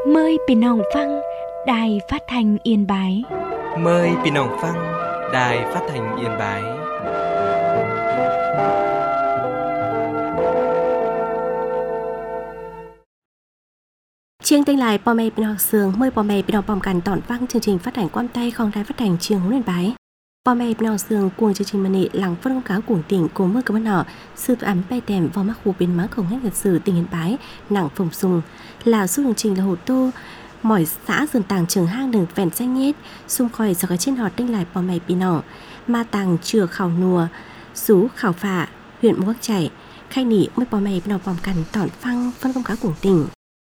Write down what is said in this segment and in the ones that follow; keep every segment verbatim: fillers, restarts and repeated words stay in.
Mờiพี่น้องฟังđài phát thanh Yên Bái. Mời พี่น้องฟัง Đài Phát thanh Yên Bái. Chiêng tên lại bò mẹ bình học sường mời bò mẹ bình học bòm cằn tỏn văng chương trình phát hành quan tay không đài phát hành trường hướng Yên Bái. Bò mẹ bình học sường cuồng chương trình mani làng phân công cáo cuồng tỉnh cùng mưa các bạn nọ sư tụ ám bay tèm vào mắc khu biến má không hết lịch sử tỉnh Yên Bái nặng phồng sùng là số chương trình là hồ tô mỏi xã dường tàng trường hang đường vẹn xanh nhét xung khỏi do cái trên họ tên lại bò mẹ bình nọ ma tàng chừa khảo nùa sú khảo phả huyện Mộc Chảy khai nỉ mời bò mẹ bình học bòm cằn tỏn văng phân công cáo cuồng tỉnh.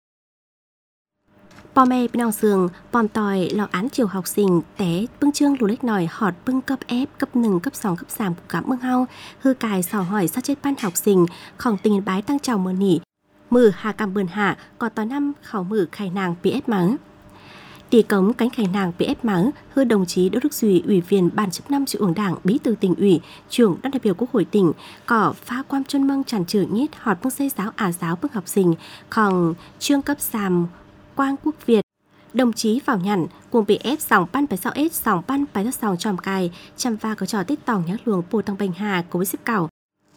Bò mẹ bên nào giường, bòm tòi lò án chiều học sinh té bưng chương lù lếch nòi họt bưng cấp ép, cấp nừng, cấp sóng, cấp sàm của cả bưng hao hư cài sò hỏi sao chết ban học sinh khổng tình Yên Bái tăng trào mờ nỉ mử hà cầm bườn hạ còn tòa năm khảo mử khải nàng bị ép mắng tỉ cống cánh khải nàng bị ép mắng hư đồng chí Đỗ Đức Duy ủy viên ban chấp năm Trung ương Đảng bí thư tỉnh ủy trưởng đoàn đại biểu Quốc hội tỉnh cỏ phá quan chân mông tràn trừ nhít họt bưng xây giáo à giáo bưng học sinh khổng trương cấp sàm Quang Quốc Việt đồng chí vào nhận cùng bị ép sòng ban phải sao ết sòng ban phải sao sòng tròm cài chăm va có trò tít tòng nhá luồng bù tăng bình hà của xếp cào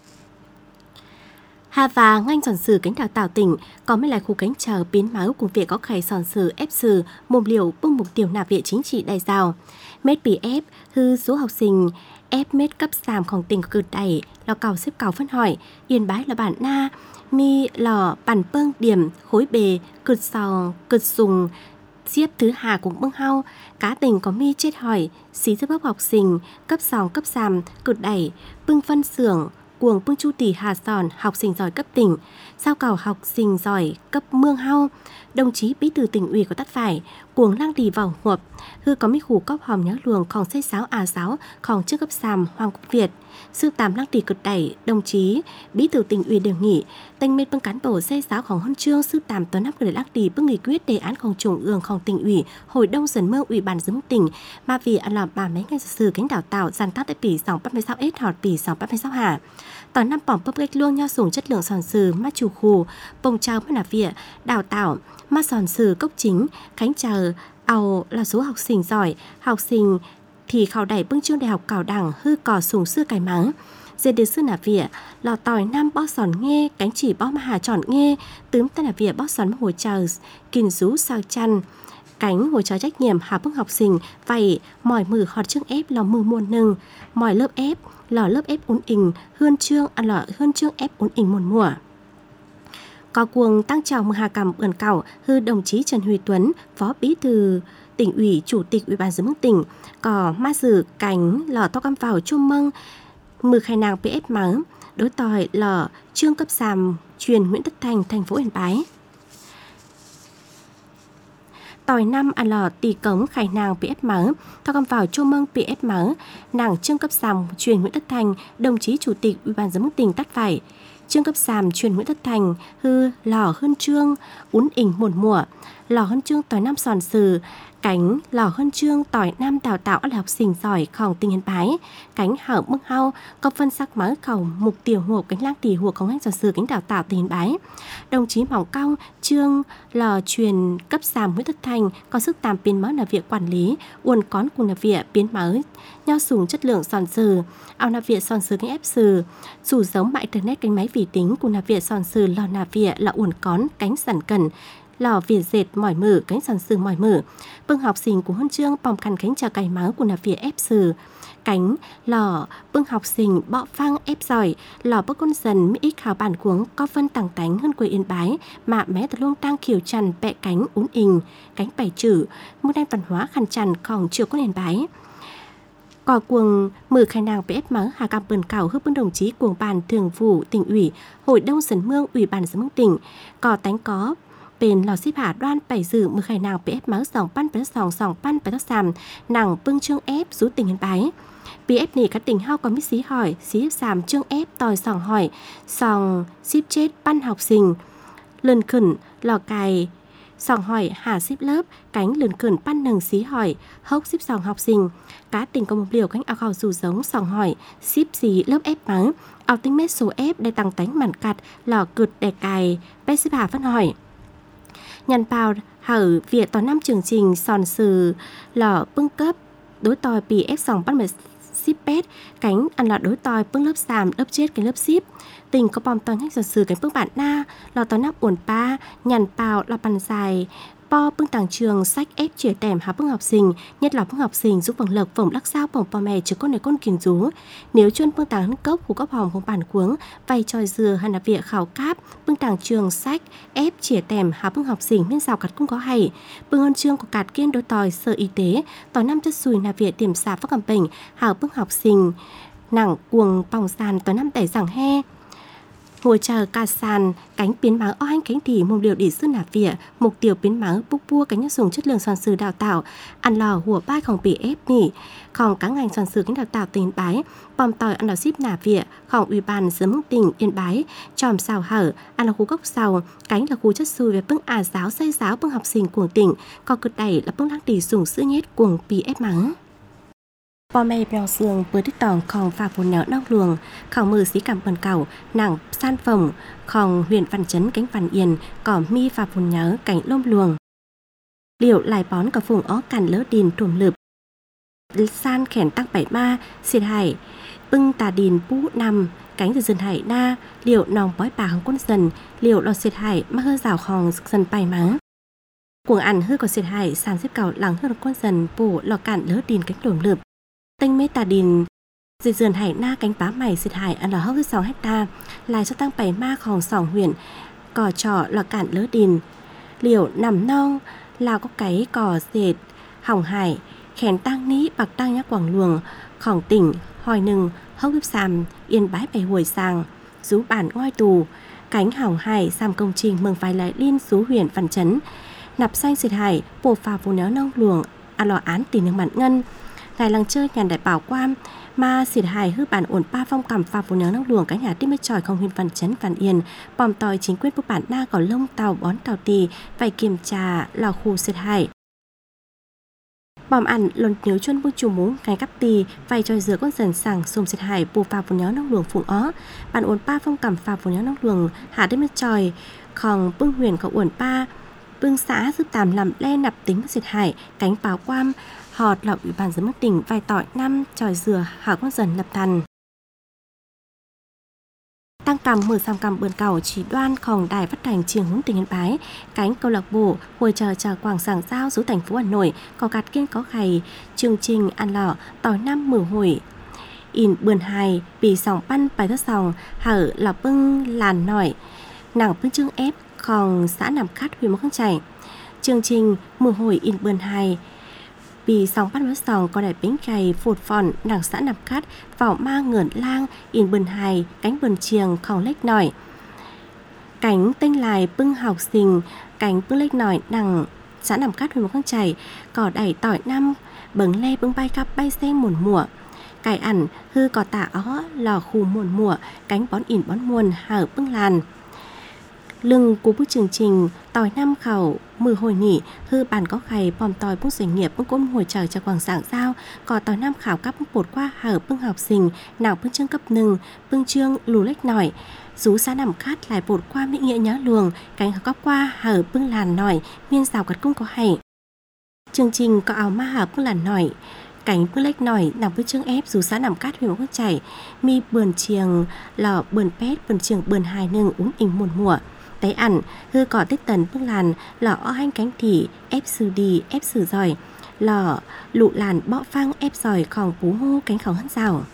Hà và ngành sòn sử cánh đào tạo tỉnh có mấy lại khu cánh chờ biến máu cùng việc có khải sòn sử ép sử mồm liều bưng mục tiêu nạp viện chính trị đại rào mét bị ép hư số học sinh ép mét cấp sàmของtỉnh cực đẩy lò cào xếp cào phân hỏi Yên Bái là bản na mi lò bản bưng điểm khối bề cực sòng cực sùng xếp thứ hà cũng bưng hao cá tình có mi chết hỏi xí giúp học sinh cấp sòng cấp sàm cực đẩy bưng phân xưởng cuồng bưng chu tỷ hà sòn học sinh giỏi cấp tỉnh sao cầu học sinh giỏi cấp mương hao đồng chí bí thư tỉnh ủy có tắt phải cuồng lang đi vào huộp hư có mi khủ cóc hòm nhớ luồng khòng xây sáo à giáo khòng trước cấp sàm Hoàng Quốc Việt sư tàm lang tỷ cực đẩy đồng chí bí thư tỉnh ủy đề nghị tanh mên bưng cán bộ xây sáo khòng huân chương sư tàm tuấn năm người lang tỷ bưng nghị quyết đề án khòng trung ương khòng tỉnh ủy hội đông dần mơ ủy ban giám tỉnh mà vì ăn làm bà mấy ngày sử cánh đào tạo giàn tác tại tỷ sòng bắt mươi sáu ết họt tỷ sòng bắt mươi sáu hà tòa năm bỏng bấp gạch luông nho sủng chất lượng sòn sử mắt chủ khù bông trao mắt nạp viện đào tạo mắt sòn sử cốc chính khánh chờ ao là số học sinh giỏi học sinh thì khảo đẩy bưng chương đại học cảo đẳng hư cò sùng xưa cài mắng dệt được sư nạp viện lò tỏi năm bó sòn nghe cánh chỉ bó mà hà tròn nghe tướm tay nạp viện bó sòn hồi chờ kìm rú sao chăn cánh hồi chờ trách nhiệm hà bưng học sinh vậy mỏi mử họt chương ép lò mừ muôn nừng mỏi lớp ép lò lớp ép uốn ình hơn chương ăn lò hơn chương ép uốn ình muôn mùa có cuồng tăng chào mừng hà cầm ẩn cảo hư đồng chí Trần Huy Tuấn phó bí thư tỉnh ủy chủ tịch ủy ban giám đốc tỉnh có ma sử cánh lò to cam vào chôm mông mừ khai nàng pê ép mắng đối tòi lò trương cấp sàm truyền Nguyễn Tất Thành thành phố Yên Bái tòi năm ăn lò tì cống khai nàng pê ép mắng to cam vào chôm mông pê ép mắng nàng trương cấp sàm truyền Nguyễn Tất Thành đồng chí chủ tịch ủy ban giám đốc tỉnh tắt phải trương cấp sàm truyền Nguyễn Tất Thành hư lò hơn trương uốn ỉnh một mùa lò hơn trương tỏi năm sòn sừ cánh lò hơn trương tỏi năm đào tạo là học sinh giỏi khòng tỉnh Yên Bái cánh hở bưng hao có phân sắc máu khẩu mục tiêu huộc cánh lang tỷ huộc không ngành sòn sừ cánh đào tạo tỉnh Yên Bái đồng chí Mỏng Cao trương lò truyền cấp sàm Nguyễn Tất Thành có sức tàm biến máu là việc quản lý uốn cón cùng là việc biến máu nho sùng chất lượng sòn sừ ao nạp viện sòn sừ cánh ép sừ dù giống mạng internet cánh máy vi tính cùng nạp viện sòn sừ lò nạp viện là uốn cón cánh sẵn cần lò việt dệt mỏi mở cánh sòn sừ mỏi mở bưng học sinh của huân chương bòm khăn cánh trà cày máu của nạp viện ép sừ cánh lò bưng học sinh bọ phang ép giỏi lò bức con dần mỹ ít khảo bản cuống có phân tàng tánh hơn quê Yên Bái mà mé tật luôn tăng khiều trần bẹ cánh uốn ình cánh bảy chữ môn đan văn hóa khăn trần còn chưa có Yên Bái cò cuồng mử khai nàng pê ép mắng hà cam bần cảo hước bưng đồng chí cuồng bàn thường vụ tỉnh ủy hội đông dần mương ủy ban giám đốc tỉnh cò tánh có bên lò xếp hạ đoan bảy dự mười khai nàng pê ép máu sòng pan phải sòng sòng pan phải sàm nàng bưng chương ép rú tỉnh Yên Bái pê ép này các tỉnh hao có mít xí hỏi xí sàm chương ép tòi sòng hỏi sòng ship chết pan học sinh lần khẩn lò cài sòng hỏi hà xếp lớp cánh lần khẩn pan nừng xí hỏi hốc xếp sòng học sinh cá tình có một liều cánh ao khảo dù giống sòng hỏi ship xí lớp ép mắng ao tính mét số ép để tăng tánh màn cặt lò cực để cài bé xếp hạ phân hỏi nhàn bào hở việc tòa năm chương trình sòn sừ lò bưng cấp đối tòi pê ép sòng bắt mệt ship pet cánh ăn lọt đối tòi bưng lớp sàm lớp chết cái lớp ship tình có bom tòi nhách giọt sừ cánh bưng bản na lò tòi nắp uẩn pa nhàn bào lò bàn dài po bưng tàng trường sách ép chìa tèm há bưng học sinh nhất là bưng học sinh giúp bằng lộc phồng lắc sao phồng po mè chứ con này con kiềng rú nếu chuyên bưng tàng cốc của cấp hòm không bản cuống vay tròi dừa hay là việc khảo cáp bưng tàng trường sách ép chìa tèm há bưng học sinh miên rào cắt cũng có hay bưng hơn chương của cạt kiên đối tòi sở y tế tòi năm chất xùi là việc điểm xả phát cầm bệnh hảo bưng học sinh nặng cuồng bòng sàn tòi năm tẩy giảng he ngồi chờ ca sàn cánh biến máu o anh cánh thì mồm liều để sư nạp vỉa mục tiêu biến máu bốc bua cánh nhất dùng chất lượng soàn sư đào tạo ăn lò hùa baiของpê ép nỉของcác ngành soàn sư cánh đào tạo tỉnh Bái bom tỏi ăn lò ship nạp vỉaของủy ban sớm mức tỉnh Yên Bái tròm xào hở ăn là khu gốc sào cánh là khu chất xùi về bưng à giáo xây giáo bưng học sinh của tỉnh còn cực đẩy là bưng lắc đi dùng sữa nhét cuồng pê ép mắngพ่อแม่เปลวเสืองเปิดที่ตองของฝากฝนแนวนอกหลวงของมือสีกำเปินเก่าหนังซ่านฝ่งของเhuyện văn chấn cánh văn yênก่อมีฝากฝนเนื้อcảnhล่มหลวงเหลี่ยวลายป้อนกับฝุ่งอ้อกันเลอะดินถุ่มหลึบซ่านแขนตั้งไปมาเสียดหายปึ้งตาดินปู้นำcánh từ dần hải na liệu nòng bói bàของก้นdần liệu lọtเสียดหายมาเฮือสาวของdầnไปมั้งcuồng ăn hư cóเสียดหายสามสิบเก่าหลังเฮือก้นdầnปูหลอกกันเลอะดินcánhถุ่มหลึบtinh mê tà đình dì dườn hải na cánh bá mày xịt hải ăn là hốc sáu hecta lại cho tăng bảy maของสองhuyện cỏ trọ là cạn lỡ đình liều nằm nong lào có cái cỏ dệt hỏng hải khèn tăng ní bạc tăng nhắc quảng luồngของtỉnh hỏi nừng hốc bếp sàm yên bái bày hồi sàng rú bản ngoi tù cánh hỏng hải sàm công trình mừng vài lại liên xú huyện văn chấn nạp xanh xịt hải bổ phà phù néo nong luồng ăn lò án tìm những bản ngân lại lăng chơi nhàn đại bảo quan mà xịt hài hư bản ổn pa phong cầm pha phù nhớ nóc luồng cái nhà tiếp mới tròi không huyện văn chấn văn yên bòm tòi chính quyết của bản na có lông tàu bón tàu tì phải kiểm tra lò khu xịt hài bòm ăn lồn nhớ chuân bưng chù múng cái cắp tì phải tròi dừa con dần sảng xùm xịt hài bù pha phù nhớ nóc luồng phụng ó bản ổn pa phong cầm pha phù nhớ nóc luồng hạ tiếp mới tròi còn bưng huyền có ổn pa bưng xã giúp tàm làm len nạp tính xịt hài cánh báo quam họt lọc ủy ban giám đốc tỉnh vài tỏi năm tròi dừa hảo con dần lập thần tăng cầm mười sam cầm bươn cầu chỉ đoanของđài phát thanh trường hướng tỉnh Yên Bái cánh câu lạc bộ hồi chờ chờ quảng sảng giao xuống thành phố Hà Nội có gạt kiên có khày chương trình ăn lọ tỏi năm mười hồi in bươn hài bị sòng pan bài thất sòng hở là bưng làn nổi nặng bưng chương épของxã nằm khát huyện mông chảy chương trình mười hồi in bươn hài vì sòng bắt với sòng có đại bánh cày phột phòn nàng xã nằm cát vào ma ngẩn lang in bần hài cánh bần chiềng không lếch nổi cánh tinh lài bưng học sinh cánh bưng lếch nổi nàng xã nằm cát huyện một con chảy cỏ đẩy tỏi năm bừng le bưng bay cắp bay sen muồn mùa cải ẩn hư cỏ tả ó lò khù muồn mùa cánh bón ỉn bón muồn hở bưng làn lưng của bức chương trình tỏi năm khẩu mười hồi nỉ hư bàn có khay bòm tỏi bức doanh nghiệp bức côn hồi chờ cho quảng sảng giao có tỏi năm khảo cấp bột qua hở bưng học sinh nào bưng chương cấp nừng bưng chương lù lách nổi rú xã nằm khát lại bột qua mỹ nghĩa nhớ luồng cánh cấp qua hở bưng làn nổi miên rào cắt cung có hay chương trình có áo ma hở bưng làn nổi cánh bưng lách nổi nằm bưng chương ép rú xã nằm cát huyện một chảy mi bườn chiềng lò bườn pét bườn chiềng bườn hài nừng uống ỉnh muồn mùa tay ẩn hư cỏ tích tần bưng làn lò o hanh cánh thị ép sư đi ép sử giỏi lò lụ làn bọ phăng ép giỏiของpú hô cánh khẩu hân rào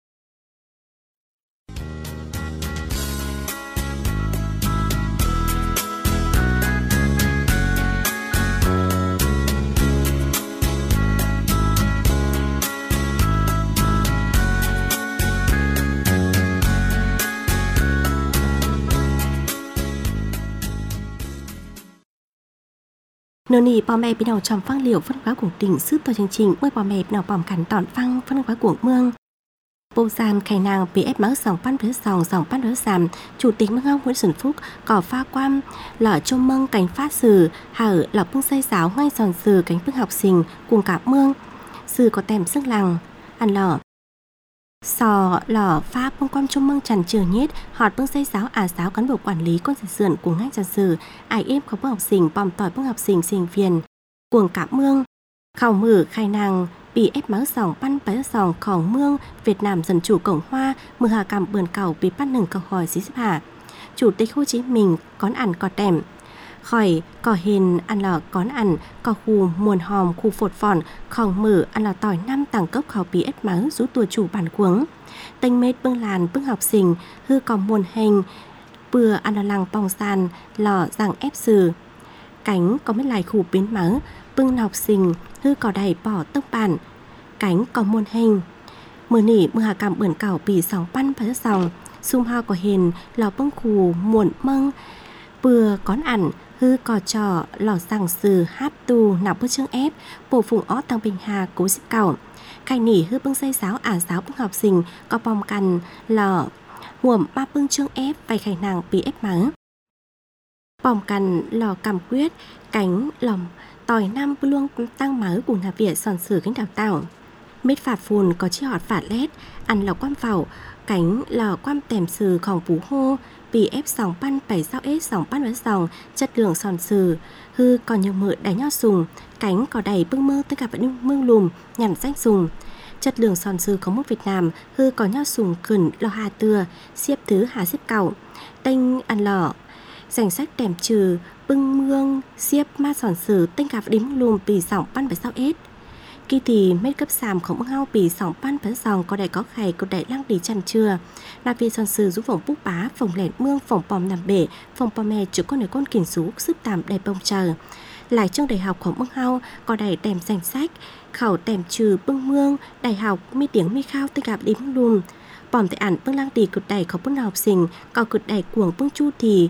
nô nì bò mẹ bị nào tròm phăng liều phân hóa của tỉnh sức to chương trình mới bò mẹ bị nào bòm cắn tòn phăng phân hóa của mương bô gian khai nàng pê ép máu sòng pan với sòng sòng pan với sàm chủ tịch mương ông Nguyễn Xuân Phúc cỏ pha quam lọ trôm mương cánh phát sử hở lọ bưng xây giáo ngay giòn sử cánh bưng học sinh cùng cả mương sử có tèm sức lằng ăn lọ Sò lò pha bông con trong măng tràn trường nhết họt bưng xây giáo à giáo cán bộ quản lý con sườn của ngành tràn sử ai êm có bưng học sinh bòm tỏi bưng học sinh sinh viên cuồng cả mương khảo mở khai nàng bị ép máu sòng pan bái sòng khỏng mương Việt Nam Dân Chủ Cộng Hòa mưa hà cảm bườn cầu bị pan hนึ่งcâu hỏi xí xếp hạ Chủ tịch Hồ Chí Minh cón ăn có tèm khỏi cỏ hình ăn lò cón ăn cỏ khu muôn hòm khu phột phòn khỏng mở ăn lò tỏi năm tầng cấp khảo bị ép máu rú tua chủ bản cuống tênh mết bưng làn bưng học sinh hư còn muôn hình bừa ăn lò lăng bong sàn lò rằng ép sử cánh có mấy lại khu biến máu bưng học sinh hư cỏ đầy bỏ tốc bản cánh có muôn hình mưa nỉ mưa hà cảm bươn cảo bị sóng pan phải sòng xung hoa có hình lò bưng khu muộn mâng bừa cón ăn hư cò trò lò rằng sử hát tù nạp bước chương ép bổ phùng ó tăng bình hà cố xếp cảo khai nỉ hư bưng xây giáo ả giáo bưng học sinh có bom cằn lò huồm ba bưng chương ép vài khải nàng bị ép mắng bom cằn lò cầm quyết cánh lòng tỏi năm luôn tăng máu cùng Hà Việt sòn sử cánh đào tạo mết phạt phùn có chi họt phạt lét ăn lò quam phẩu cánh lò quam tèm sử khòng phú hô bị ép sòng pan bảy sao ết sòng pan với sòng chất lượng sòn sử hư còn nhiều mỡ đáy nho sùng cánh có đầy bưng mơ tất cả vẫn mương lùm nhằn danh sùng chất lượng sòn sử có một Việt Nam hư có nho sùng khẩn lò hà tưa xếp thứ hà xếp cẩu tênh ăn lò danh sách tèm trừ bưng mương xếp ma sòn sử tênh gặp đếm lùm bị sòng pan bảy sao ết kỳ thì mết cấp sàm không bưng hao bị sòng pan với sòng có đầy có khải có đầy lăng đi chăn chưa là vì sòn sử giúp phòng bút bá phòng lẹn mương phòng pòm nằm bể phòng pòm mè chữ con người con kìm sú sức tạm đầy bông chờ lại trong đại học không bưng hao có đầy tèm danh sách khẩu tèm trừ bưng mương đại học mi tiếng mi khao tênh gặp đếm lùm pòm tại ảnh bưng lăng đi cực đầy có bưng học sinh có cực đầy cuồng bưng chu thì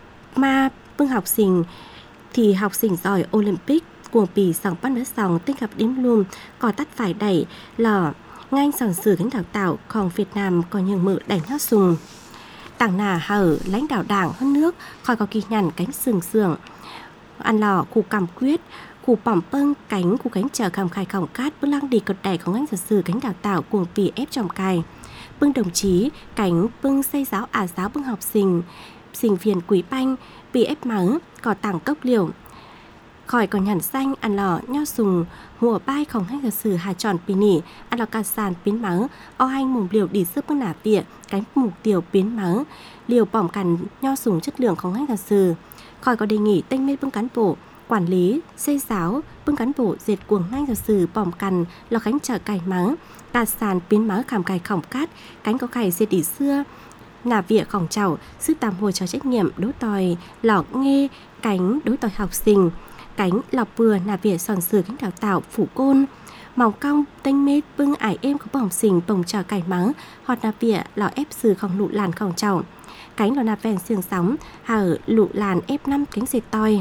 mà bưng học sinh thì học sinh giỏi Olympic cuồng bì sòng pan với sòng tích gặp đếm luôn có tắt phải đẩy lò ngang sòng sử cánh đào tạo còn Việt Nam có nhiều mự đẩy nhót sùng tảng nà hở lãnh đạo đảng hơn nước khỏi có kỳ nhằn cánh sừng sườn ăn lò khu cầm quyết khu bỏng bưng cánh khu cánh chờ cầm khai khổng cát bưng lăng đi cực đẩy có ngang sòng sử cánh đào tạo cuồng bì ép trồng cài bưng đồng chí cánh bưng xây giáo à giáo bưng học sinh sinh viên quý banh bị ép mắng có tảng cốc liều khỏi còn nhằn xanh ăn lò nho sùng hùa bay không hay là sử hà tròn pì nỉ ăn lò cà sàn biến mắng o hành mùng liều đi sức bưng nả vỉa cánh mục tiểu biến mắng liều bỏng cằn nho sùng chất lượng không hay là sử khỏi có đề nghị tênh mê bưng cán bộ quản lý xây giáo bưng cán bộ diệt cuồng ngay là sử bỏng cằn lò khánh trở cài mắng cà sàn biến mắng khảm cài khổng cát cánh có cài diệt đi xưa nà vỉa khổng chảo sức tạm hồi cho trách nhiệm đối tòi lò nghe cánh đối tòi học sinh cánh lọc vừa nà vỉa sòn sửa cánh đào tạo phủ côn mỏng cong tênh mết bưng ải êm có bỏng xình bồng trò cải mắng hoặc nà vỉa lò ép sừ khổng lụ làn khổng chảo cánh lò nà ven xiềng sóng hở lụ làn ép năm cánh dệt toi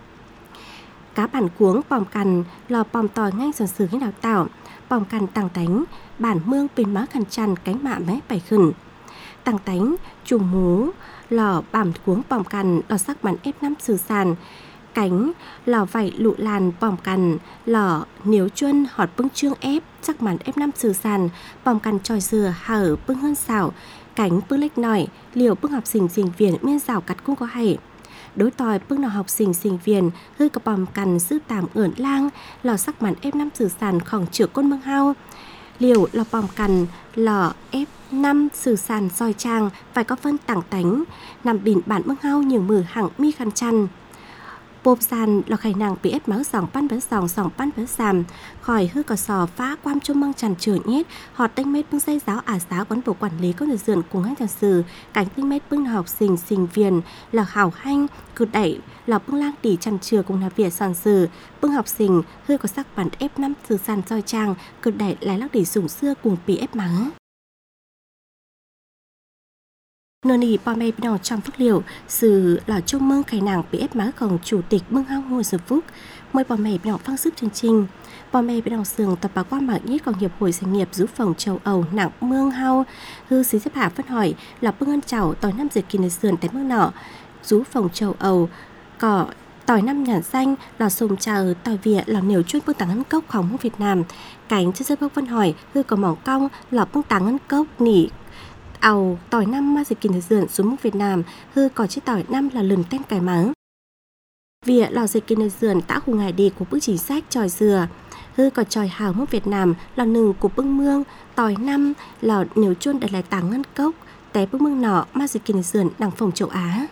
cá bản cuống bỏng cằn lò bỏng tòi ngay sòn sửa cánh đào tạo bỏng cằn tàng tánh bản mương bên má khăn chăn cánh mạ mé bảy khẩn tàng tánh trùng mú lò bảm cuống bỏng cằn lò sắc bắn ép năm sừ sàn cánh lò vảy lụ làn bỏng cằn lò niếu chuân họt bưng trương ép chắc màn ép năm sừ sàn bỏng cằn tròi dừa hở bưng hơn xảo cánh bưng lách nỏi liều bưng học sinh sinh viên miên rào cắt cũng có hay đối tòi bưng nào học sinh sinh viên hư cả bỏng cằn giữ tạm ởn lang lò sắc màn ép năm sừ sàn khổng chữa côn mương hao liều lò bỏng cằn lò ép năm sử sàn soi trang phải có phân tảng tánh nằm bìn bản mương hao nhiều mử hẳn mi khăn chăn bộp sàn lò khải nàng bị ép máu sòng pan với sòng sòng pan với sàm khỏi hư cỏ sò phá quam cho măng tràn trở nhét họ tênh mết bưng xây giáo ả giáo quán bộ quản lý có người dườn cùng hai tràn sử cảnh tênh mết bưng học sinh sinh viên là hảo hanh cử đẩy lò bưng lang tỉ tràn chừa cùng là vỉa sòn sử bưng học sinh hư có sắc bản ép năm sử sàn soi trang cử đẩy lại lắc đỉ sủng xưa cùng bị ép mắng nơ nì bò mê bên trong phước liệu sự là chung mương khải nàng bị ép máของchủ tịch mương hao ngôi sự phúc mời bò mê bên phăng sức chương trình bò mê bên sườn tập báo qua mạng nhất còn hiệp hội doanh nghiệp giúp phòng châu Âu nặng mương hao hư xí xếp hạ phân hỏi là bưng ân chảo tỏi năm dịch kỳ này sườn tại mương nọ giúp phòng châu Âu có tỏi năm nhàn xanh là sùng chờ tỏi Việt là nếu chuyên bưng tàng ấn cốcของnước Việt Nam cánh chất chất bốc văn hỏi hư có mỏng cong là bưng tàng ấn cốc nỉ ảo tỏi năm mà dịch kinh dườn xuống nước Việt Nam hư có chiếc tỏi năm là lừng tên cải mắng Việt là dịch kinh dườn đã hùng ngày đi của bức chính sách tròi dừa hư có tròi hào nước Việt Nam là nừng của bưng mương tỏi năm là nếu chuyên đặt lại tàng ấn cốc té bưng mương nọ mà dịch kinh dườn đằng phòng châu Á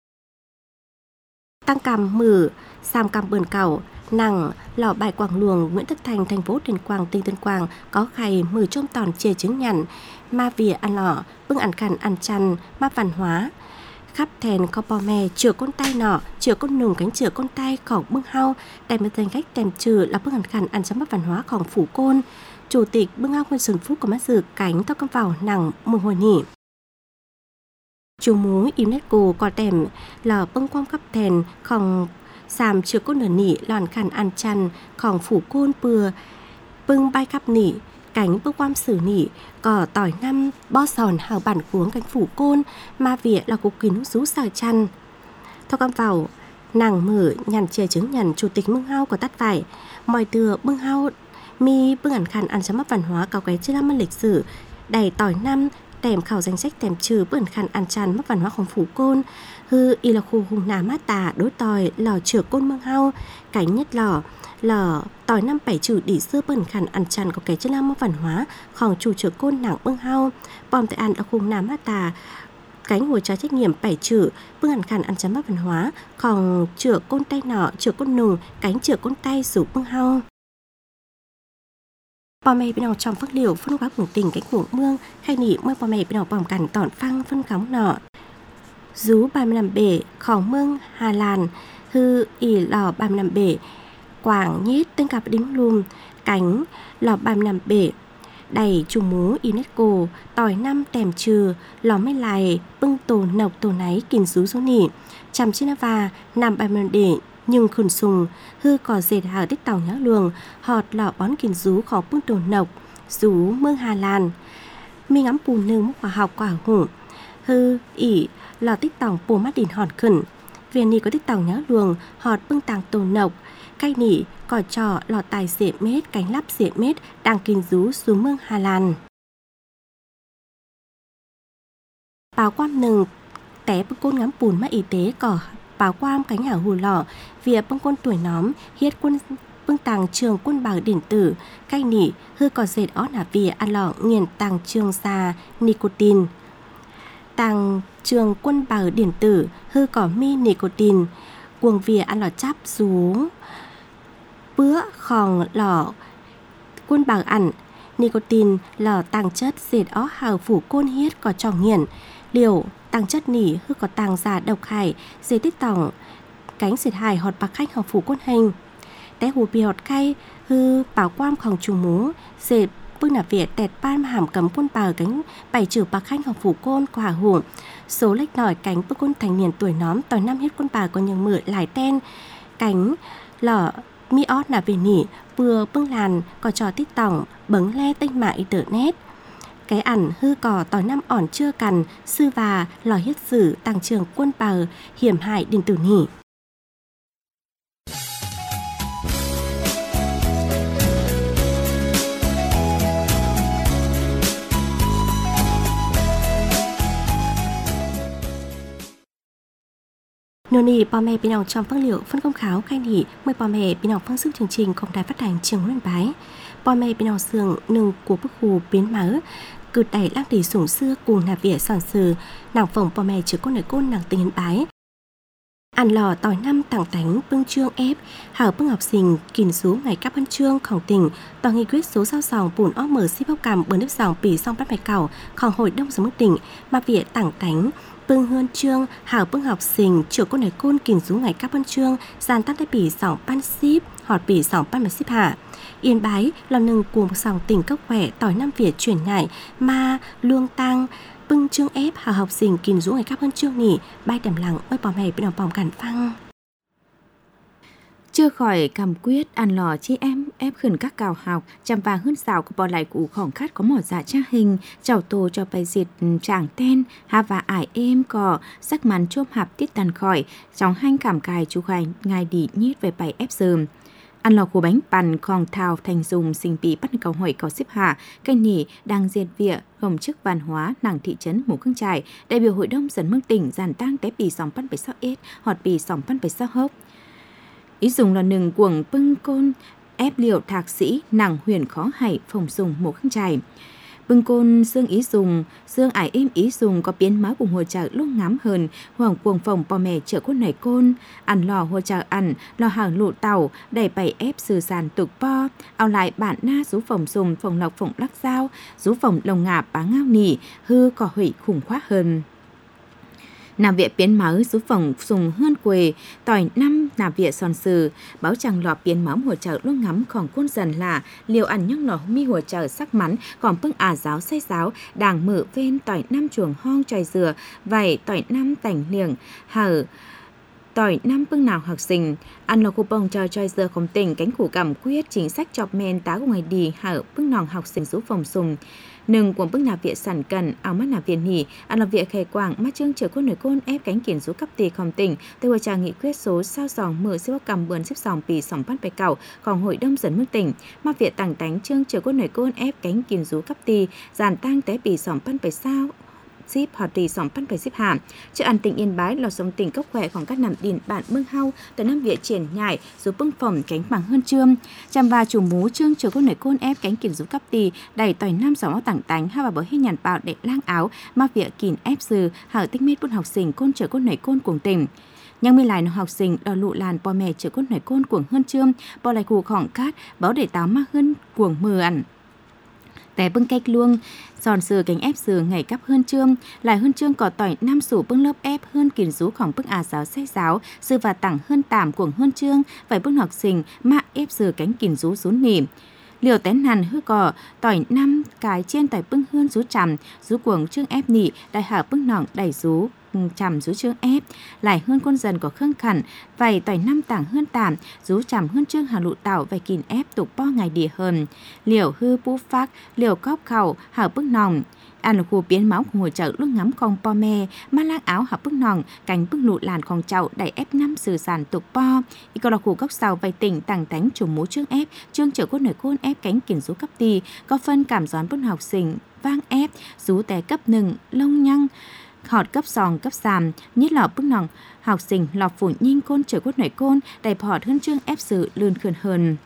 tăng cằm mử sam cằm bườn cẩu nằng lò bài Quảng Luồng Nguyễn Tất Thành thành phố Tuyên Quang tỉnh Tuyên Quang có khay mử trôm tòn chè trứng nhằn ma vỉa ăn lọ bưng ăn khăn ăn chăn ma văn hóa khắp thèn có bò mè chừa con tay nọ chừa con nùng cánh chừa con tay khổng bưng hao đem một danh cách đem trừ là bưng ăn khăn ăn chấm ma văn hóa khổng phủ côn chủ tịch bưng ao Nguyễn Xuân Phúc có mắt dự cánh tao cầm vào nằng mừng hồi nhỉ chú mú UNESCO có tèm là bưng quang khắp thèn khổng sàm chưa có nửa nỉ lòn khăn ăn chăn khổng phủ côn bừa bưng bay khắp nỉ cánh bưng quam xử nỉ cỏ tỏi năm bo sòn hào bản cuống cánh phủ côn ma vỉa là cục kín rú sờ chăn thao cam vào nàng mở nhằn chè trứng nhằn chủ tịch mưng hao có tắt vải mọi từa bưng hao mi bưng ăn khăn ăn chấm mắt văn hóa cao cái chưa năm lịch sử đầy tỏi năm tèm khảo danh sách tèm trừ bữa khăn ăn chăn mất văn hóaของphủ côn hư y là khu hùng nà mát tà đối tỏi lò chửa côn mương hao cánh nhất lò lò tỏi năm bảy trừ đỉ xưa bẩn khăn ăn chăn có cái chất lam mất văn hóaของchủ chửa côn nặng mương hao bom tại ăn là khu nà mát tà cánh ngồi trái trách nhiệm bảy trừ bưng ăn khăn ăn chăn mất văn hóaของchửa côn tay nọ chửa côn nùng cánh chửa côn tay rủ mương hao bò mè bên nào trong phước liệu phân hóa cùng tình cánh cuồng mương khai nỉ mưa bò mè bên nào bòm cằn tỏn phăng phân cóng nọ rú ba mươi lăm bểของmương Hà Lan hư ỉ lò ba mươi lăm bể quảng nhít tên cặp đính lùm cánh lò ba mươi lăm bể đầy trù mú UNESCO tỏi năm tèm trừ lò mấy lại bưng tổ nọc tổ náy kìn rú số nỉ chăm chi và nằm ba mươi để nhưng khẩn sùng hư cỏ dệt hào tích tàu nhá luồng họt lọ bón kìn rú khó bưng tổ nọc rú mương Hà Lan mi ngắm pù nương múc quả học quả hủ hư ỉ lò tích tòng pù mắt đỉnh họt khẩn viên nì có tích tàu nhá luồng họt bưng tàng tổ nọc cay nỉ cỏ trò lò tài dễ mét cánh lắp dễ mét đang kìn rú xuống mương Hà Lan báo quan nừng té bưng côn ngắm pùn mắt y tế cỏ báo quam cánh hảo hù lọ vía bưng quân tuổi nóm hiết quân bưng tàng trường quân bảo điện tử cay nỉ hư cỏ dệt ó nà vía ăn lọ nghiền tàng trường xa nicotine tàng trường quân bảo điện tử hư cỏ mi nicotine cuồng vía ăn lọ chắp rú bữa khòng lọ quân bảo ẩn nicotine lọ tàng chất dệt ó hào phủ côn hiết cỏ tròn nghiền liều tàng chất nỉ hư có tàng giả độc hại dây tích tỏng cánh dệt hài họt bạc khách học phủ côn hình té hù bì họt khay hư bảo quamของchủ mú dệt bưng nà việt tẹt ban hàm cấm quân bào cánh bảy trừ bạc khách học phủ côn quả hủ số lệch nổi cánh bức côn thành niên tuổi nóm tỏi năm hết quân bào có nhường mửa lại ten cánh lọ mi ót nà về nỉ vừa bưng làn có trò tích tỏng bấng le tinh mạng internet cái ẩn hư cỏ tỏi năm ỏn chưa cằn sư và lò hiết sử tàng trường quân bào hiểm hại điện tử nỉ nô nì bò mè bên nào trong phác liệu phân công kháo khai nỉ mời bò mè bên nào phương sức chương trìnhของđài phát thanh trường Nguyễn Bái bò mè bên nào sườn nừng của bức hù biến máu cự đẩy lăng tỷ sủng xưa cùng nà vỉa sòn sừ nàng phồng bò mè chứa con nở côn nàng tình bái ăn lò tỏi năm tảng tánh bưng trương ép hảo bưng học sinh kìm số ngày các văn chươngของtỉnh toàn nghị quyết số sao sòng bùn ó mở xí bóc cằm bờ nước dòng pỉ song bắt mạch cẩuของhội đông giống mức tỉnh mà vỉa tảng tánh bưng huân chương hảo bưng học sinh chữa con nở côn kìm số ngày các văn chương gian tắtได้pỉ song pan ship họt pỉ song pan mà ship hạ Yên Bái là nừng của một dòng tỉnh cấp khỏe tỏi năm Việt chuyển nhảy ma luông tăng bưng chương ép hào học sinh kìm rũ ngày các hơn chương nỉ bay đầm lặng ơi bò mè bên đồng bòm cản phăng Chưa khỏi cầm quyết ăn lò chi em ép khẩn các cào học chăm vàng hơn xào của bò lại cụ khổng khát có mỏ dạ cha hình chào tô cho bài diệt chàng ten ha và ải êm cỏ sắc mắn chôm hạp tít tàn khỏi trong hanh cảm cài chú khai ngài đi nhít về bài ép dơm. Ăn lò của bánh bàn khòng thào thành dùng sinh bị bắt cầu hỏi có xếp hạ cây nỉ đang diệt vịa gồm chức văn hóa nàng thị trấn Mù Căng Chải đại biểu hội đồng dân mương tỉnh giàn tang té bì sòng pan bảy sáu ít họt bì sòng pan bảy sáu hốc ý dùng là nừng cuồng bưng côn ép liệu thạc sĩ nàng huyền khó hải phòng dùng Mù Căng Chải bưng côn xương ý dùng xương ải êm ý dùng có biến máu cùng hồi chợ lúc ngắm hơn hoàng cuồng phòng bò mè chợ côn nảy côn ăn lò hồi chợ ăn lò hàng lụ tàu đẩy bày ép sử sàn tục po ao lại bản na rú phòng dùng phòng lọc phòng lắc dao rú phòng lồng ngà bá ngao nỉ hư cỏ hủy khủng khoát hơn. Nà viện biến máu rú phòng dùng hơn quề tỏi năm nà viện son sừ báo chẳng lọ biến máu hồi chợ lúc ngắm còn côn dần là liều ăn nhóc lò mi hồi chợ sắc mắn còn bưng ả giáo say giáo đàng mở ven tỏi năm chuồng hong tròi dừa vảy tỏi năm tảnh liềng hở tỏi năm bưng nào học sinh ăn lò cụ bông trò tròi dừa không tỉnh cánh củ cảm quyết chính sách chọc men tá của ngày đi hở bưng nòng học sinh rú phòng sùng nừng của bức nạp viện sản cần áo mắt nạp viện hỉ ăn làm viện khề quảng mắt trương chở côn nổi côn ép cánh kiển rú cấp tì không tỉnh từ hội trà nghị quyết số sao sòng mở xếp cầm bướn xếp sòng pì sòng bắt bè cẩu còn hội đông dần mức tỉnh mắt viện tàng tánh trương chở côn nổi côn ép cánh kiển rú cấp tì giàn tang té pì sòng bắt bè sao ship họ tỷ sòng pan phải ship hàm chợ ăn tỉnh Yên Bái lò sống tỉnh cốc khỏe khoảng các nằm điền bản mương hau từ năm viện triển nhảy dù bưng phẩm cánh bằng hơn trương chăm và chủ mú trương chiều con nổi côn ép cánh kiển rú cấp tì đẩy tỏi năm sáu tảng tánh ha và bờ hết nhàn bạo để lang áo ma viện kìn ép sư hở tích mít bút học sinh côn chiều con nổi côn cuồng tỉnh nhưng mới lại nó học sinh đò lụ làn bò mè chiều con nổi côn cuồng hơn trương bò lại cù khỏng cát báo để táo ma hơn cuồng mờ ẩn té bưng cách luông giòn sừ cánh ép sừ ngày cắp hơn trương lại hơn trương cỏ tỏi năm sủ bưng lớp ép hơn kiền rú khỏng bưng à giáo sách giáo sư và tặng hơn tảm cuồng hơn trương phải bưng học sinh mạ ép sừ cánh kiền rú rú nỉ liều tén hàn hư cỏ tỏi năm cái trên tỏi bưng hơn rú chằm rú cuồng trương ép nỉ đại hạ bưng nòng đẩy rú chằm rú trương ép lại hơn con dần có khương khẩn vầy tỏi năm tảng hơn tảm rú chằm hơn trương hà lụ tảo vầy kìn ép tục po ngày địa hơn liều hư pu phác liều cóp khẩu hở bức nòng ăn khu biến máu của ngồi chợ lúc ngắm con po me má lang áo hở bức nòng cánh bức lụ làn con chậu đẩy ép năm sử sản tục po y có là khu góc sau vầy tỉnh tàng tánh chủ mú trương ép trương chở cốt nổi côn ép cánh kiển rú cấp tì có phân cảm gión bức học sinh vang ép rú té cấp nừng lông nhăng họt cấp sòng cấp sàm nhất lọ bức nòng học sinh lọp phủ nhinh côn trở cốt nổi côn đầy họt hơn trương ép sự lươn khườn hơn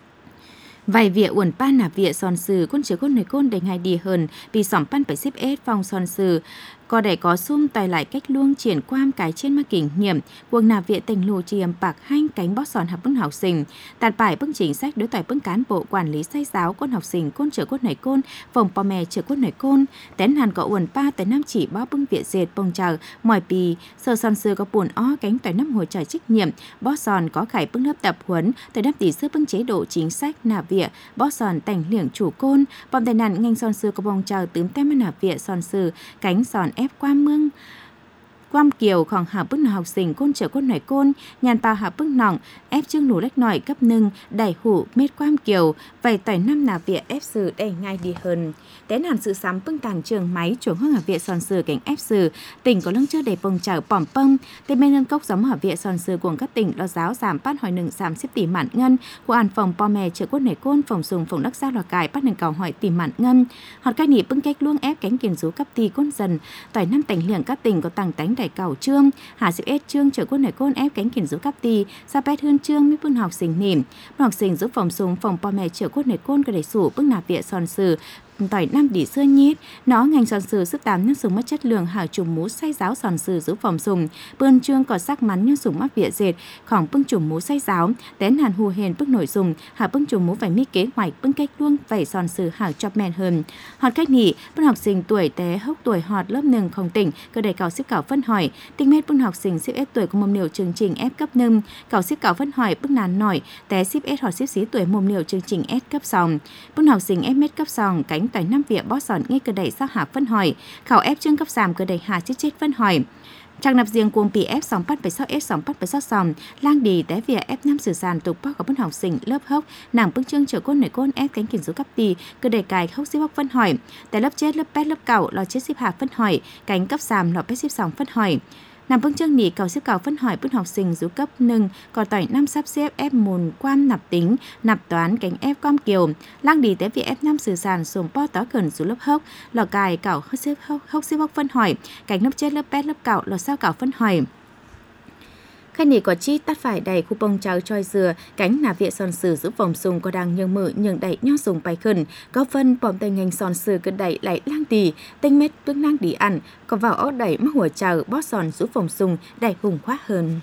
vài vỉa uẩn pan nà vỉa son sừ côn trở cốt nổi côn đầy ngày đi hơn vì sỏm pan phải xếp ết phong son sừ có để có sum tài lại cách luông triển quam cái trên ma kỉnh nghiệm quần nà viện tình lù chiềm bạc hanh cánh bót sòn học bưng học sinh tạt bài bưng chính sách đối tỏi bưng cán bộ quản lý say giáo con học sinh côn trở cốt nảy côn phòng po mè trở cốt nảy côn tén hàn có uẩn pa tới năm chỉ bó bưng viện dệt bông chờ mỏi pì sơ son sư có buồn ó cánh tỏi năm hồi trời trách nhiệm bót sòn có khải bưng lớp tập huấn tới năm tỷ sư bưng chế độ chính sách nà viện bót sòn tành liệng chủ côn bom tai nạn ngành son sư có bông chờ tướm tem nà viện son sư cánh sòn ép qua mương quam kiều khoảng hạ bức học sinh côn trở côn nổi côn nhàn bao hạ bức nòng ép chương lù lách nổi cấp nưng đẩy hủ mết quam kiều vầy tỏi năm nà viện ép sử đầy ngay đi hơn tén hàn sự sắm bưng tàng trường máy chuồng hương hạ viện son sử cánh ép sử tỉnh có lưng chưa đầy bông chảo bỏm pông tên bên lân cốc giống hạ viện son sử của các tỉnh lo giáo giảm bắt hỏi nừng giảm xếp tỷ mạn ngân của an phòng po mè trở côn nổi côn phòng sùng phòng đắc giao lò cài bắt nừng cầu hỏi tỷ mạn ngân họt cái nỉ bưng cách luông ép cánh kiền rú cấp tì côn dần tỏi năm tỉnh liệng các tỉnh có tàng tánh đại cầu trương hà xếp ết trương trở côn nổi côn ép cánh kiền rú cấp tì sa pet hơn trương mấy bưng học sinh nỉm học sinh giúp phòng sùng phòng po mè trở côn nổi côn có để sủ bưng nạp viện son sử tỏi năm đỉ xưa nhít nó ngành sòn sừ sức tám nhân sùng mất chất lượng hảo trùng mú say giáo sòn sừ giữ phòng sùng bươn trương có sắc mắn nhân sùng mắc vỉa dệt khoảng bưng trùng mú say giáo tén hàn hù hền bưng nội dùng hảo bưng trùng mú phải mi kế hoạch bưng cách luông vảy sòn sừ hảo chọc mèn hơn họt cách nghỉ bưng học sinh tuổi té hốc tuổi họt lớp nừng không tỉnh cơ đầy cào xếp cào phân hỏi tinh mét bưng học sinh xếp ết tuổi của mồm liều chương trình ép cấp nâng cào xếp cào phân hỏi bưng nàn nổi té xếp ết họt xếp xí tuổi mồm liều chương trình ép cấp sòng bưng học sinh ép mét cấp sòng cánh tỏi năm vỉa bó sòn ngay cơ đẩy sao hạ phân hỏi khảo ép chương cấp giảm cơ đẩy hạ chết chết phân hỏi Trang nạp riêng cuồng pê ép sóng bắt bảy sáu S sóng bắt bảy sáu sòng lang đi té vỉa ép năm sử sản tục bóc của bốn học sinh lớp hốc nàng bức chương trở côn nổi côn ép cánh kiểm số cấp tì cứ đề cài khóc xếp hóc phân hỏi tại lớp chết lớp pet lớp cẩu lò chết xếp hạ phân hỏi cánh cấp sàm lò pet xếp sòng phân hỏi nằm bức chương nỉ cầu xếp cào phân hỏi bốn học sinh rú cấp nâng còn tỏi năm sắp xếp ép môn quan nạp tính nạp toán cánh ép com kiều lang đi té vỉa ép năm sử sản sồm po tó cần rú lớp hốc lò cài cào khóc xếp hóc khóc xếp hóc phân hỏi cánh lớp chết lớp pet lớp cẩu lò sao cào phân hỏi khai nỉ có chi tắt phải đầy khu bông cháu choi dừa cánh nà viện sòn sử giúp vòng sùng có đang nhường mự nhường đẩy nho sùng bài khẩn có phân bòm tay ngành sòn sử cứ đẩy lại lang tì tinh mết bước lang đi ăn có vào ớt đẩy mắc hùa chờ bót sòn giúp vòng sùng đẩy hùng khoát hơn.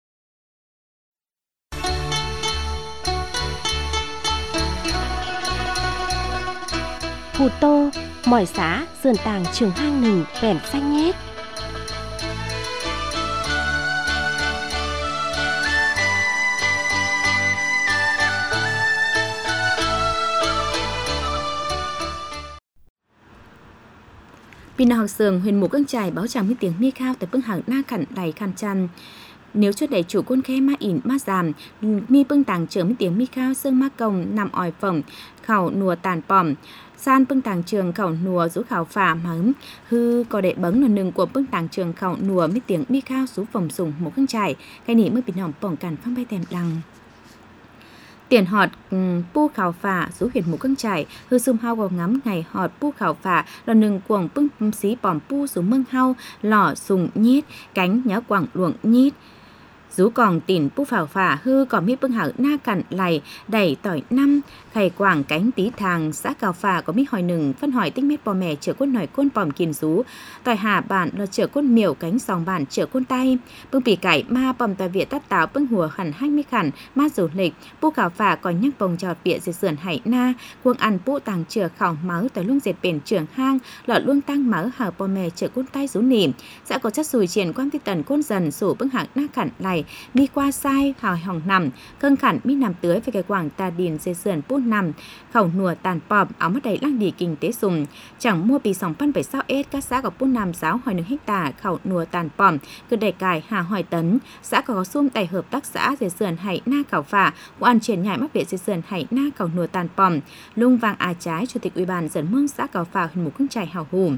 Phù Tô, mỏi xã, sườn tàng trường hang nừng, vẻn xanh nhét. Pina học sường huyền mù căng trải báo chàng mi tiếng mi khao tại bưng hàng na khẩn đầy khăn chăn nếu cho đầy chủ côn khe ma ỉn ma giảm mi bưng tàng trường mi tiếng mi khao xương ma công nằm ỏi phồng khảo nùa tàn pòm san bưng tàng trường khảo nùa rú khảo phả mắm hư có đệ bấng nửa nừng của bưng tàng trường khảo nùa mi tiếng mi khao rú phồng sùng mù căng trải cái nỉ mới bị hỏng bỏng cản phăng bay tèm đằng tiền họt pu khảo phả rú huyền mù căng trải hư sum hao gò ngắm ngày họt pu khảo phả lò nừng cuồng bưng xí bỏm pu rú mưng hao lò sùng nhít cánh nhớ quảng luồng nhít rú còn tỉn pu phảo phả hư còn mi bưng hảo na cặn lầy đẩy tỏi năm khầy quảng cánh tí thàng xã cào phả có mi hỏi nừng phân hỏi tích mét bò mè chở côn nổi côn bòm kiền rú tỏi hà bản là chở côn miểu cánh sòng bản chở côn tay bưng bì cải ma bòm tỏi việt tát táo bưng hùa hẳn hai mươi khẩn ma rủ lịch pu cào phả còn nhắc bồng trọt việt dệt sườn hải na cuồng ăn pu tàng chở khảo máu tỏi luông dệt bền trưởng hang lọ luông tăng máu hảo bò mè chở côn tay rú nỉ xã có chất sùi triển quan ti tần côn dần sủ bưng hạng na khẩn lầy mi qua sai hào hỏng nằm cơn khẩn mi nằm tưới về cái quảng tà điền dệt sườn pu nằm khẩu nùa tàn pòm áo mắt đầy lang đi kinh tế sùng chẳng mua bì sòng phân bảy sao s các xã có bốn năm giáo hỏi nương hecta khẩu nùa tàn pòm cứ đầy cài hà hỏi tấn xã có xuông đầy hợp tác xã dệt sườn hải na khảo phả của ăn triển nhảy mắc viện dệt sườn hải na khẩu nùa tàn pòm lung vàng à trái chủ tịch ủy ban dẫn mương xã khảo phả hình mục cưng trải hào hùng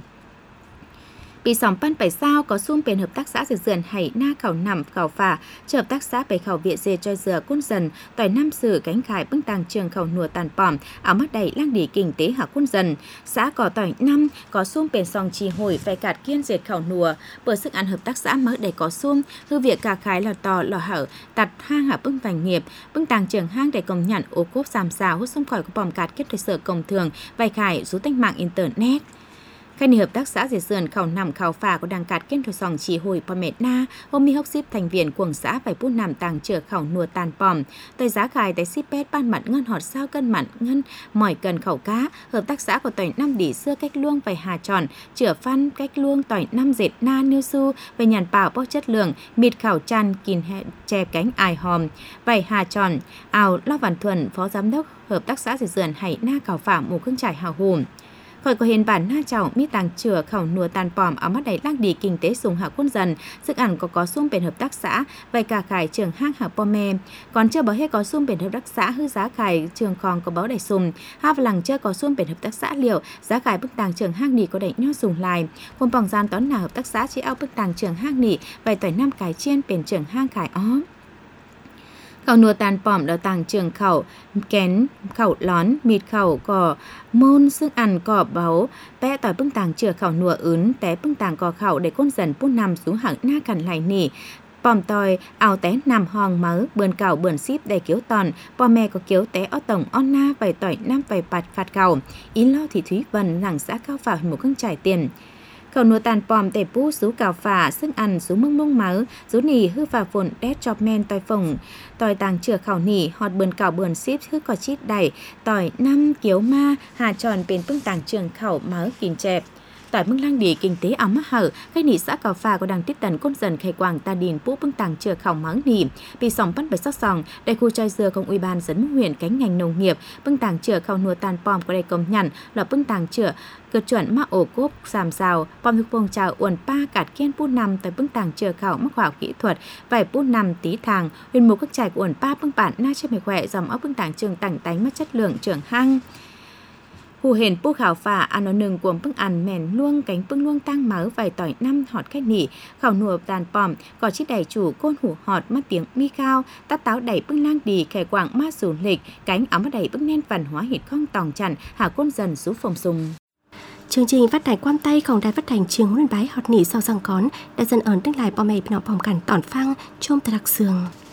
bị sòng pan bảy sao có xung bền hợp tác xã dệt sườn hải na khảo nằm khảo phả trợ hợp tác xã bảy khảo viện dệt cho dừa côn dần tỏi năm sử cánh khải bưng tàng trường khảo nùa tàn pòm áo mắt đầy lang đi kinh tế hạ côn dần xã có tỏi năm có xung bền sòng trì hồi phải cạt kiên dệt khảo nùa bữa sức ăn hợp tác xã mới đầy có xung hư việc cả khái lò tò lò hở tặt hang hạ bưng vành nghiệp bưng tàng trường hang đầy công nhận ô cốp giảm xào hút xung khỏi của bòm cạt kết thời sở công thường vài khải rú tách mạng internet khai nỉ hợp tác xã dệt sườn khảo nằm khảo phả có đăng cạt kiên thời sòng chỉ hồi pò mẹ na hôm mi hốc ship thành viên cuồng xã phải bút nằm tàng chở khảo nùa tàn pòm tây giá khải tại ship pet ban mặn ngân họt sao cân mặn ngân mỏi cần khẩu cá hợp tác xã của tỏi năm đỉ xưa cách luông phải hà tròn chở phan cách luông tỏi năm dệt na niêu su về nhàn bảo bóc chất lượng mịt khảo chăn kín chè cánh ai hòm vảy hà tròn ào lo văn thuần phó giám đốc hợp tác xã dệt sườn hải na khảo phả mù cưng trải hào hùng khỏi có hiền bản na chảo mi tàng chửa khẩu nùa tàn pòm áo mắt đầy lang đi kinh tế sùng hạ quân dần sức ăn có có xuông bền hợp tác xã vậy cả khải trường hang hạ pome còn chưa bảo hết có xuông bền hợp tác xã hư giá khải trường khòng có báo đầy sùng ha lằng chưa có xuông bền hợp tác xã liệu giá khải bức tàng trường hang nỉ có đầy nho sùng lại hôm bằng gian tón nào hợp tác xã chỉ ao bức tàng trường hang nỉ vậy tỏi năm cái chiên bền trường hang khải ó khẩu nùa tàn pòm đào tàng trường khẩu kén khẩu lón mịt khẩu cỏ môn sức ăn cỏ báu bé tỏi bưng tàng chừa khẩu nùa ướn té bưng tàng cỏ khẩu để con dần pút nằm xuống hạng na cằn lại nỉ pòm tỏi áo té nằm hòn mớ bườn cẩu bườn ship đầy kiếu tòn pòm mè có kiếu té ó tổng on na vài tỏi năm vài bạt phạt khẩu ý lo thì thúy vần làng xã cao phảo một cưng trải tiền khẩu nùa tàn pòm tể pu sú cào phả sức ăn sú mưng mông máu rú nỉ hư phà phồn đét chọc men tỏi phồng tỏi tàng chửa khảo nỉ họt bườn cào bườn ship hư cò chít đẩy tỏi năm kiếu ma hà tròn bền bưng tàng trường khẩu máu kìm chẹp tại Mương Lang Đi kinh tế ấm hở cái nị xã Cào Phà của đảng tiết tần côn dần khai quảng ta điền bố bưng tàng chừa khảo máng nỉ bị sòng bắt bạch sắc sòng đại khu trai dừa không ủy ban dẫn huyện cánh ngành nông nghiệp bưng tàng chừa khảo nùa tàn pom của đại công nhận là bưng tàng chừa cơ chuẩn mắc ổ cốp sàm rào pom thực phong trào uẩn pa cạt kiên pu nằm tại bưng tàng chừa khảo mắc khoa học kỹ thuật vài pu nằm tí thàng huyền mục các trại của uẩn pa bưng bản na cho mày khỏe dòng ốc bưng tàng trường tảng tánh mất chất lượng trưởng hăng hù hền pu khảo phà ăn nó nừng của bưng ăn mèn luông cánh bưng luông tăng máu vài tỏi năm họt cách nỉ khảo nùa tàn pòm có chiếc đẩy chủ côn hủ họt mắt tiếng mi cao tát táo đẩy bưng lang đi khẻ quảng ma dù lịch cánh áo mắt đẩy bưng nen văn hóa hịt không tòng chặn hạ côn dần rú phòng sùng. Chương trình phát thanh quan tayของđài phát thanh Trường Huân Bái họt nỉ sau răng cón đã dần ẩn tức lại bò mày nọ bòm cản tỏn phăng trong特đặc sường.